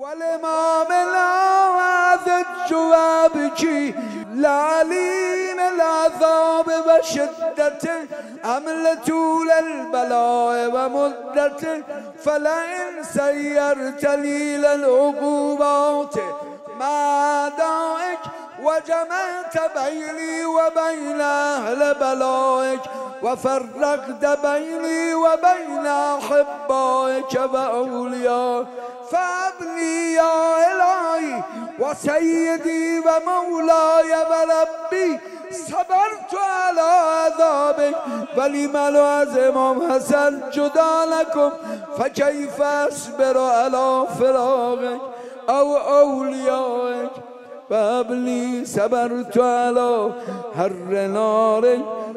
والإمام لا ذج وابكي لعليم العذاب وشدته أمل طول البلاء ومدته فلئن سيرت لي للعقوبات مع دائك وجمعت بيني وبين أهل بلائك وفرقت بيني وبين أحبائك وأوليائك فابني يا إلهي وسيدي ومولاي وربي صبرت على عذابك ولمن از امام حسن جدا لكم فكيف اصبر على فراقك او اوليائك فابني صبرت على حر نارك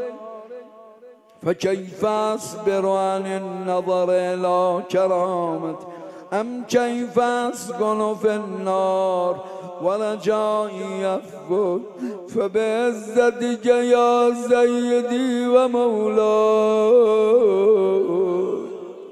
فكيف اصبر عن النظر الى كرامتك أم كيف أسكن في النار ورجائي يفقد فبعزتك يا سيدي ومولاي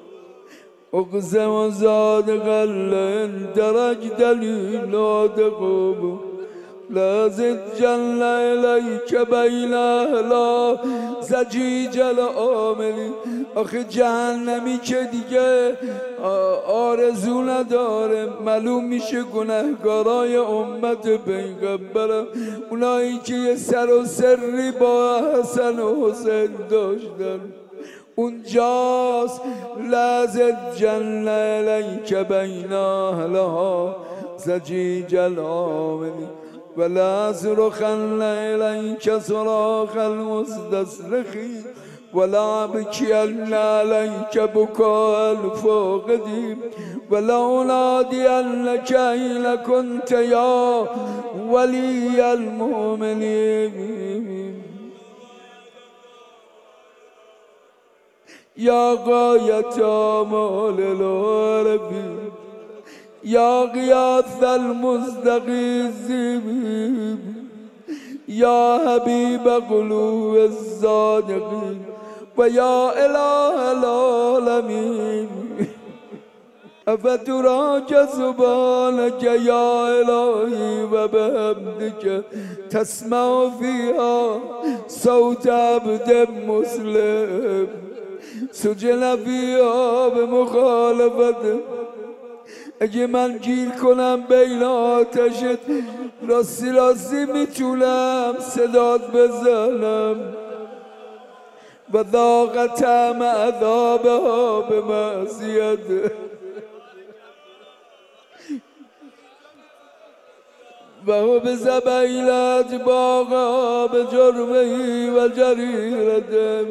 أقسم صادقا لئن تركتني لا تقوم لا زجن إليك بين أهلا زجیج العاملی آخه جهنمی که دیگه آرزو نداره معلوم میشه گناهکارای امت پیغمبرم اونایی که یه سر و سری با حسن و حسین داشتن اونجاست لازد جن الیک بین اهلها زجیج العاملی ولا صرخن إليك صراخ المستصرخين ولا أبكين عليك بكاء الفاقدين ولا أنادينك أين كنت يا ولي المؤمنين يا غاية آمال العربين يا غياث المستغيثين يا حبيب قلوب الصادقين ويا إله العالمين أفتراك سبحانك يا إلهي وبحمدك تسمع فيها صوت عبد مسلم سجن فيها بمخالفته اگه من گیر کنم بین آتشت راستی راستی میتونم صدات بزنم و ذاق طعم عذابها به معصیته و هو بزبیلت باقا به جرمهی و جریرته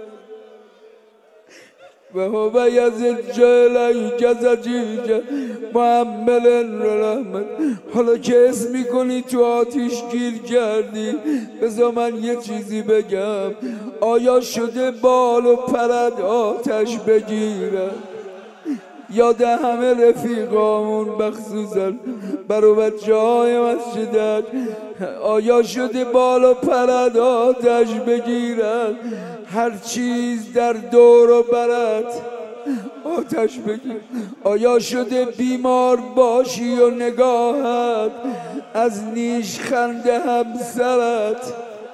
و هو یزج الیک زجیج محمل رحمت حالا که اسم میکنی تو آتیش گیر کردی بذار من یه چیزی بگم آیا شده بال و پرد آتش بگیرن یاد همه رفیقامون مخصوصا برو بچه های مسجدت آیا شده بال و پرد آتش بگیرن هر چیز در دور و برت آتش بگیر آیا شده بیمار باشی و نگاهت از نیش خنده همسرت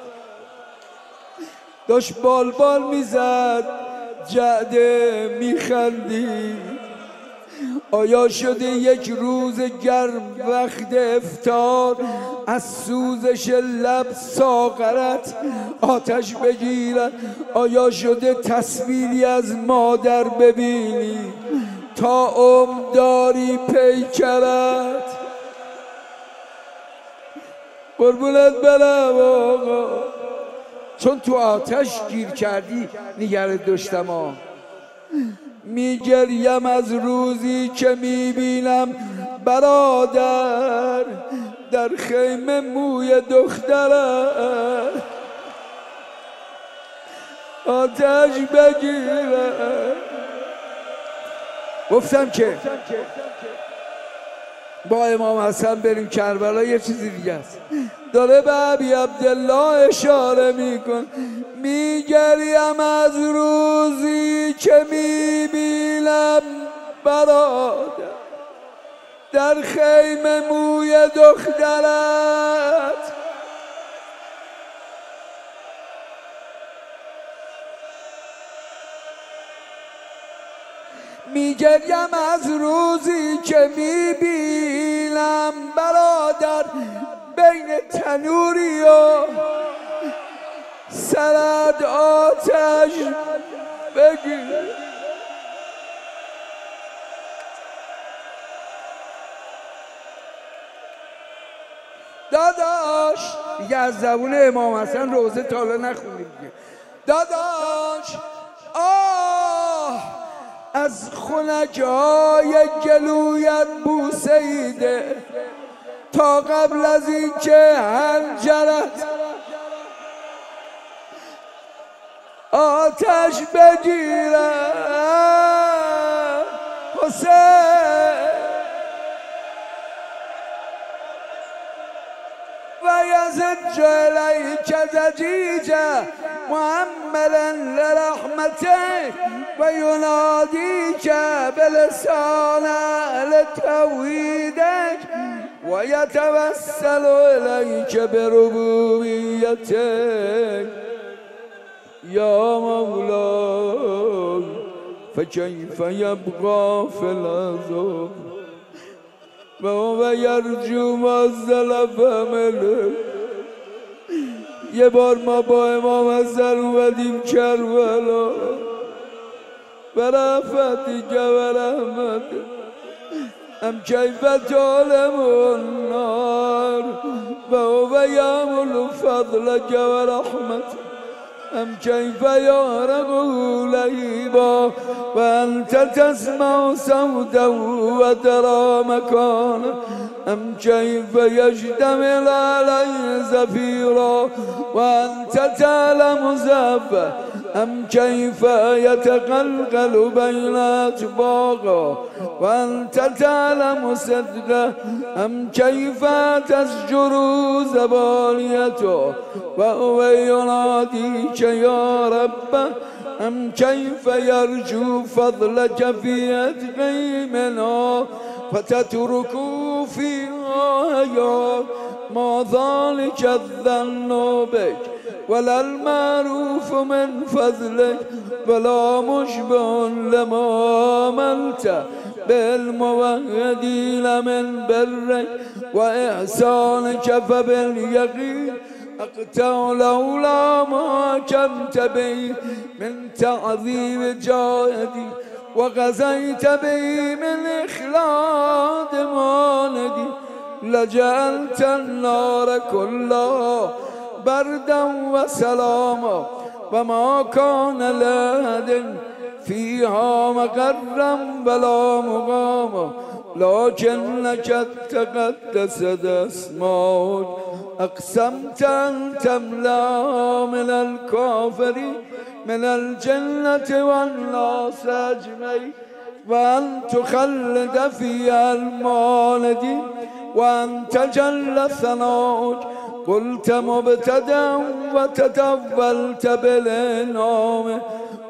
داشت بال بال میزد جعده میخندی آیا شده یک روز گرم وقت افطار از سوزش لب ساغرت آتش بگیرد آیا شده تصویری از مادر ببینی تا داری پیکرت قربونت برم آقا چون تو آتش گیر کردی نگرت داشتم ها میگریم از روزی که میبینم برادر در خیمه موی دخترم آتش بگیره گفتم که با امام حسن بریم کربلا یه چیزی دیگه است داره به ابی عبدالله اشاره میکن میگریم از روزی که میبینم برادر در خیمه موی دخترت میگریم از روزی که میبینم برادر بین تنوری و سرد آتش بگیر. داداش دیگه از زبون امام حسن روزه تالا نخونیم دیگه. داداش از خنک‌های گلویت بوسیده تا قبل از اینکه حنجرت آتش بگیره حسین و یزج الیک زجیجه محملا لرحمته و ینادیک بلسان اهل توحیدک و یتوسل الیک بربوبیتک یا مولا فکیف یبقی فی العذاب و هو یرجو ما زلف ملک. یه بار ما با امام حسن اومدیم کربلا و رفتی که و رحمت ام کیف تعلم النار و هو یعمل فضلک و رحمت ام کیف یارق لیبا و انت تسمع صوته و ترى مکانه ام کیف یجتمع علیه زفیرا و انت تعلم ضعفه ام کیف یتقلقل بین اطباقه و انت تعلم صدقه ام کیف تزجر زبانیته و هو ینادیک یا ربه ام کیف یرجو فضلک فی عتقه منها فتتركوا فيها حياة ما ذلك الظن بك ولا المعروف من فضلك ولا مشبه لما عملت بالموحدين من برك وإحسانك فباليقين أقطع لولا ما حكمت به من تعظيم جاهدي وغزيت به من إخلاد ماندي لجعلت النار كلها بردا وسلاما وما كان لأحد فيها مقرا ولا مقاما لكنك تقدست أسماؤك أقسمت أن تملأ من الكافرين من الجنة والناس أجمعين وأن تخلد فيها المالدين وأن تجل ثناؤك قلت مبتدأ وتطولت بالإنعام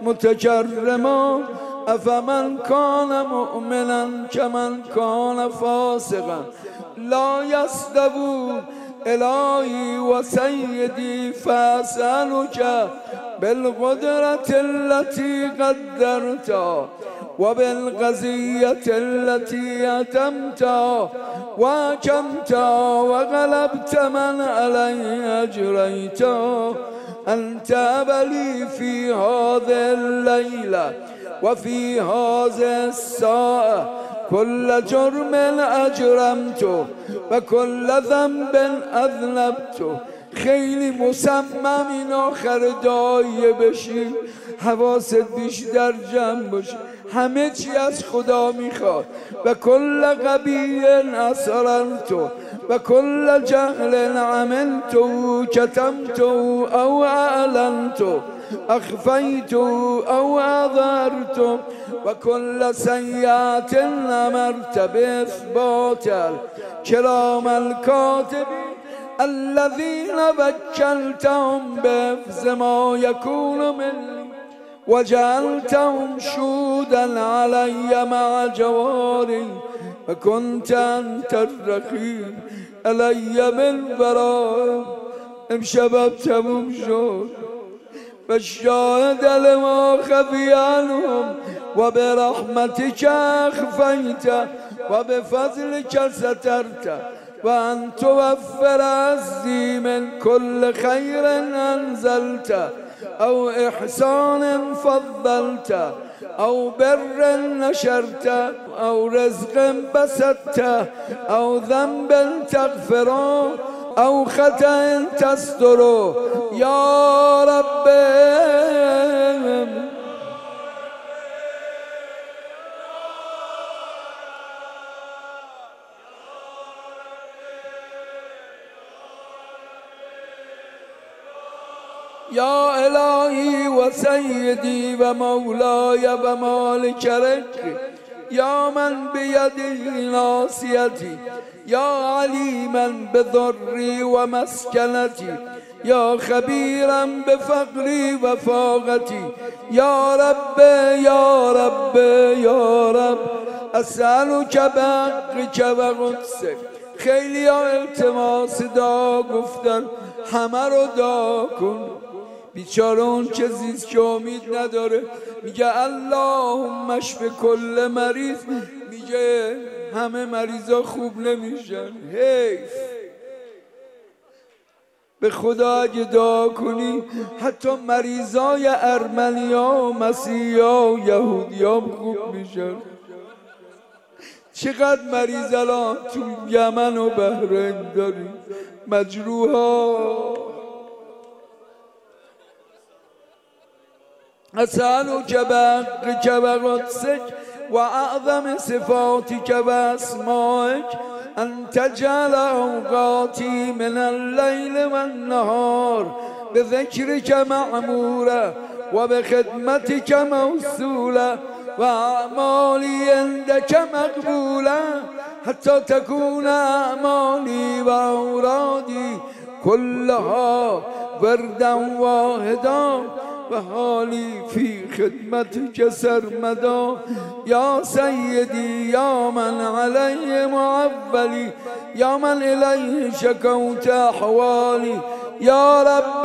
متكرما أفمن كان مؤمنا كمن كان فاسقا لا يستوون إلهي وسيدي فأسألك بالقدرة التي قدرتها وبالقضية التي أتمتها وحكمتها وغلبت من علي أجريتها أن تابلي في هذه الليلة وفي هذه الساعة كل جرم أجرمته وكل ذنب أذنبته. خیلی مصمم این آخر دعایه بشی، حواست بیشتر جمع باشه، همه چی از خدا میخواد. و کل قبیل اسررتو و کل جهل عملتو کتمتو او اعلنتو اخفیتو او اظهرتو و کل سیئات امرت باثبات الکرام الکاتبین الذين وكلتهم بحفظ ما يكون مني وجعلتهم شهودا علي مع جواري و کنت انت الرقیب علی من ورائم. امشب تموم شد و شاهد لما خفی عنهم و برحمتک اخفیت و بفضلک سترت و ان توفر عزی من كل خیر انزلت او احسان فضلت او بر نشرت او رزق بسطت او ذنب تغفره او خطأ تستره یا رب. یا الهی و سیدی و مولای و مالک رزقی یا من بیدی ناصیتی یا علیما بضری و مسکنتی یا خبیرا بفقری و فاقتی یا رب یا رب یا رب اسألک بحقک و قدسک. خیلی ها التماس دعا گفتن، همه رو دعا کن. بیچاره اون که زیست که امید نداره میگه اللهم اشف کل مریض، میگه همه مریضا خوب نمیشن. حیف. به خدا اگه دعا کنی حتی مریضای ارمنیا و مسیحیا و یهودیا خوب میشن. چقدر مریض الان تو یمن و بحرین داریم، مجروحا. اسألک بحقک و قدسک و اعظم صفاتک و اسمائک ان تجعل اوقاتی من الليل و النهار بذکرک معمورا و بخدمتک موصولا و اعمالی عندک مقبولا حتی تكون اعمالی و اورادی كلها وردا واحدا و حالی فی خدمتک سرمدا. یا سیدی یا من علی معولی یا من الیه شکوت احوالی یا رب.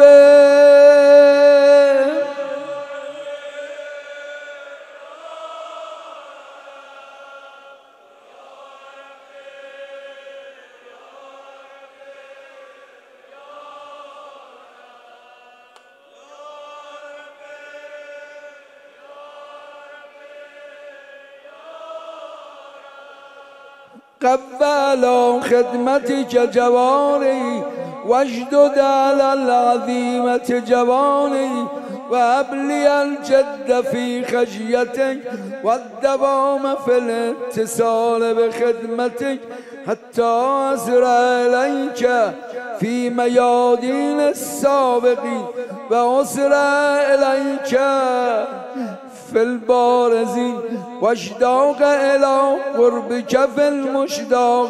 قبل خدمتك جواري واشدد على العظيمة جواني وهب لي الجد في خشيتك والدوام في الاتصال بخدمتك حتى أسرع إليك في ميادين السابقين وأسرع إليك في البارزين واشتاق إلى قربك في المشتاق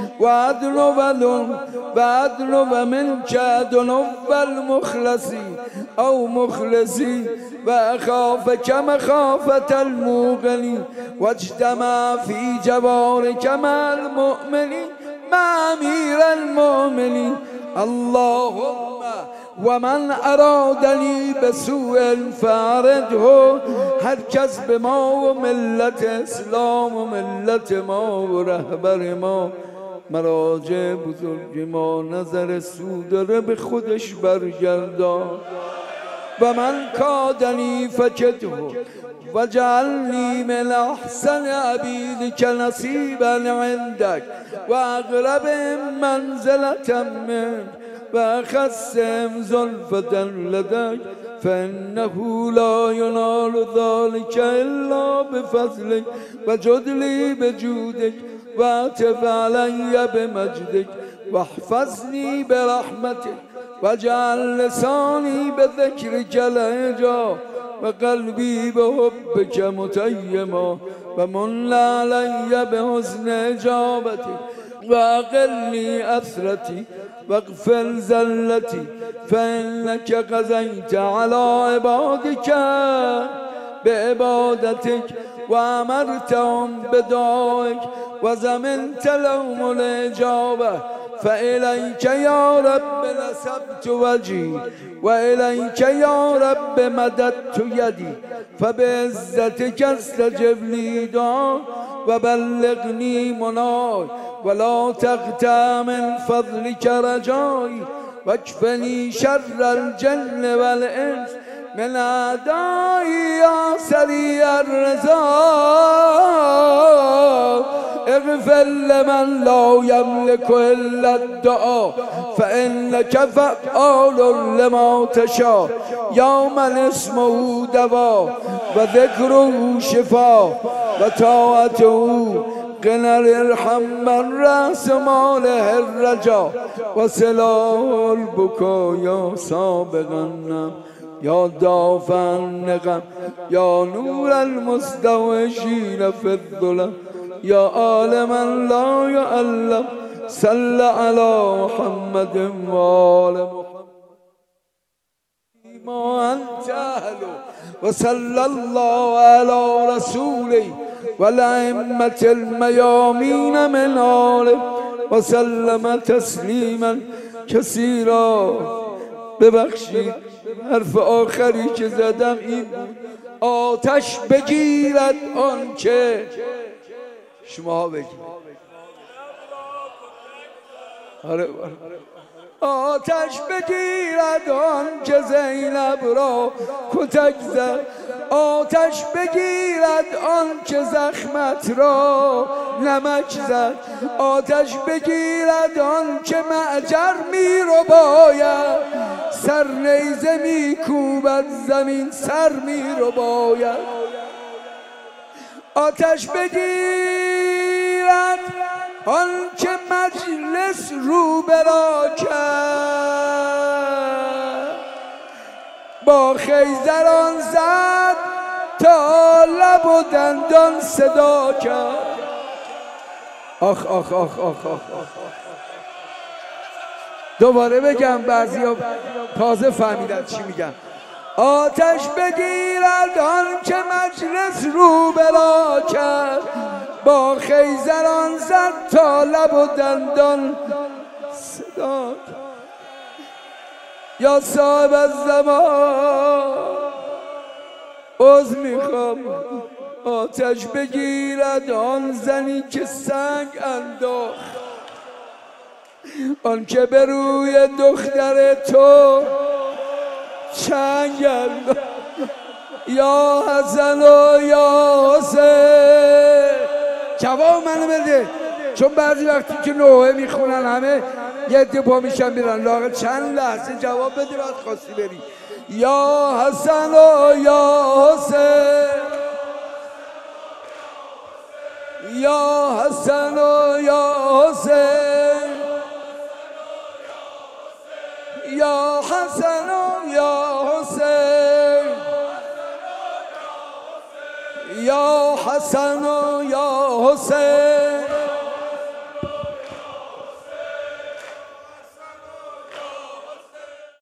وأدنو منك أدنو المخلصين أو مخلصين وأخافك مخافة الموقنين واجتمع في جوارك مع المؤمنين مع أمير المؤمنين. اللهم ومن ارادنی بسوء فارده، هر کس به ما و ملت اسلام و ملت ما و رهبر ما مراجع بزرگ ما نظر سو داره به خودش برگردان. و من کادنی فکته و جعلنی من احسن عبیدک نصیبا عندک و اقرب منزلة منک و اخصم زلفة لديك فإنه لا ينال ذلك إلا بفضلك وجد لي بجودك واعطف علي بمجدك واحفظني برحمتك واجعل لساني بذكرك لهجا وقلبي بحبك متيما ومن علي بحسن إجابتك وأقلني أثرتي واغفر زلتي فإنك قضيت على عبادك بعبادتك وأمرتهم بدعائك وزمنت لهم الإجابة فإليك يا رب نسبت وجهي وإليك يا رب مددت يدي فبعزتك استجب لي دعاء وبلغني مناي ولا تقطع من فضلك رجائي واكفني شر الجن والإنس من أعدائي يا سريع الرزاق اغفر لمن لا يملك إلا الدعاء فإنك فعال لما تشاء يا من اسمه دواء وذكره شفاء وطاعته غنى ارحم من رأس ماله الرجاء وسلاح البكاء يا سابق النم يا دافع النقم يا نور المستوجين في الظلم يا عالما لا يعلم صل على محمد وآل محمد ما أنت أهله وصلى الله على رسوله والأئمة الميامين من آله وسلم تسلیما كثيرا. ببخشید حرف آخری که زدم این بود آتش بگیرد آنچه شما بگید آتش بگیرد آنچه زینب را کتک زد آتش بگیرد آنچه زخمت را نمک زد آتش بگیرد آنچه معجر می رو باید سر نیزه می کوبد زمین سر می رو باید آتش بگیرد آنچه مجلس رو برا کرد با خیزران زد تا لب و دندان صدا کرد. آخ آخ آخ آخ آخ دوباره بگم بعضیا تازه فهمیدن چی میگم. آتش بگیرد آنچه مجلس رو بلا کرد با خیزران زد تا لب و دندان صدا کرد. یا صاحب الزمان عذر میخوام آتش بگیرد آن زنی که سنگ انداخت آن که به روی دختر تو چنگ انداخت. یا حسن و یا حسین جواب منو بده چون بعضی وقتی که نوحه میخونن همه یه عده پا میشن میرن لاغر چند لحظه جواب بده بعد خواستی بری. یا حسن و یا حسین یا حسن و یا حسین یا حسن و یا حسین یا حسن و یا حسین